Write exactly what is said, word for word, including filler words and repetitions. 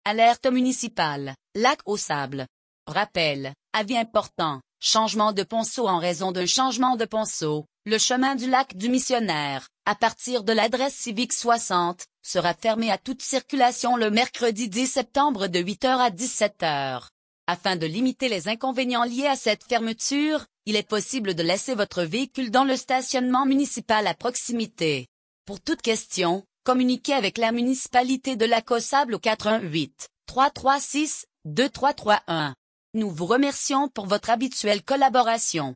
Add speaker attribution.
Speaker 1: Alerte municipale, lac au sable. Rappel, avis important, changement de ponceau en raison d'un changement de ponceau. Le chemin du lac du Missionnaire, à partir de l'adresse civique soixante, sera fermé à toute circulation le mercredi dix septembre de huit heures à dix-sept heures. Afin de limiter les inconvénients liés à cette fermeture, il est possible de laisser votre véhicule dans le stationnement municipal à proximité. Pour toute question, communiquez avec la municipalité de Lac-aux-Sables au quatre un huit, trois trois six, deux trois trois un. Nous vous remercions pour votre habituelle collaboration.